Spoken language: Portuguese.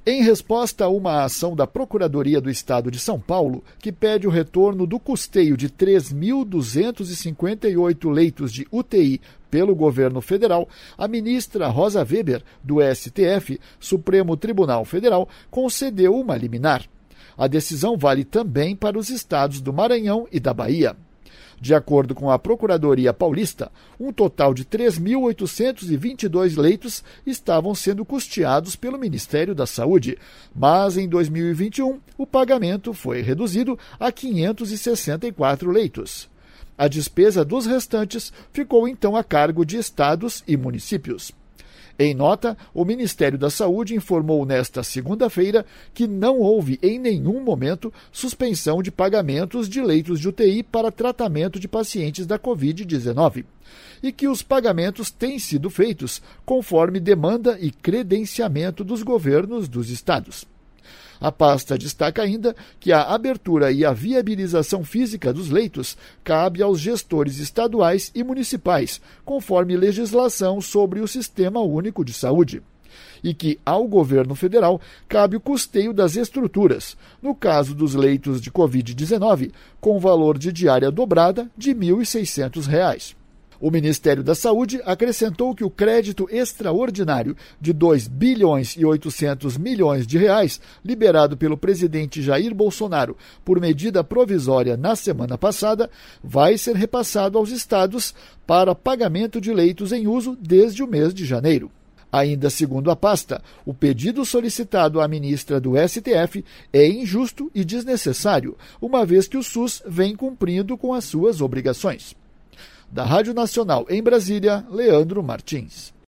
Em resposta a uma ação da Procuradoria do Estado de São Paulo, que pede o retorno do custeio de 3.258 leitos de UTI pelo governo federal, a ministra Rosa Weber, do STF, Supremo Tribunal Federal, concedeu uma liminar. A decisão vale também para os estados do Maranhão e da Bahia. De acordo com a Procuradoria Paulista, um total de 3.822 leitos estavam sendo custeados pelo Ministério da Saúde, mas em 2021 o pagamento foi reduzido a 564 leitos. A despesa dos restantes ficou então a cargo de estados e municípios. Em nota, o Ministério da Saúde informou nesta segunda-feira que não houve em nenhum momento suspensão de pagamentos de leitos de UTI para tratamento de pacientes da Covid-19 e que os pagamentos têm sido feitos conforme demanda e credenciamento dos governos dos estados. A pasta destaca ainda que a abertura e a viabilização física dos leitos cabe aos gestores estaduais e municipais, conforme legislação sobre o Sistema Único de Saúde, e que ao governo federal cabe o custeio das estruturas, no caso dos leitos de Covid-19, com valor de diária dobrada de R$ 1.600. O Ministério da Saúde acrescentou que o crédito extraordinário de 2 bilhões e 800 milhões de reais, liberado pelo presidente Jair Bolsonaro por medida provisória na semana passada, vai ser repassado aos estados para pagamento de leitos em uso desde o mês de janeiro. Ainda segundo a pasta, o pedido solicitado à ministra do STF é injusto e desnecessário, uma vez que o SUS vem cumprindo com as suas obrigações. Da Rádio Nacional em Brasília, Leandro Martins.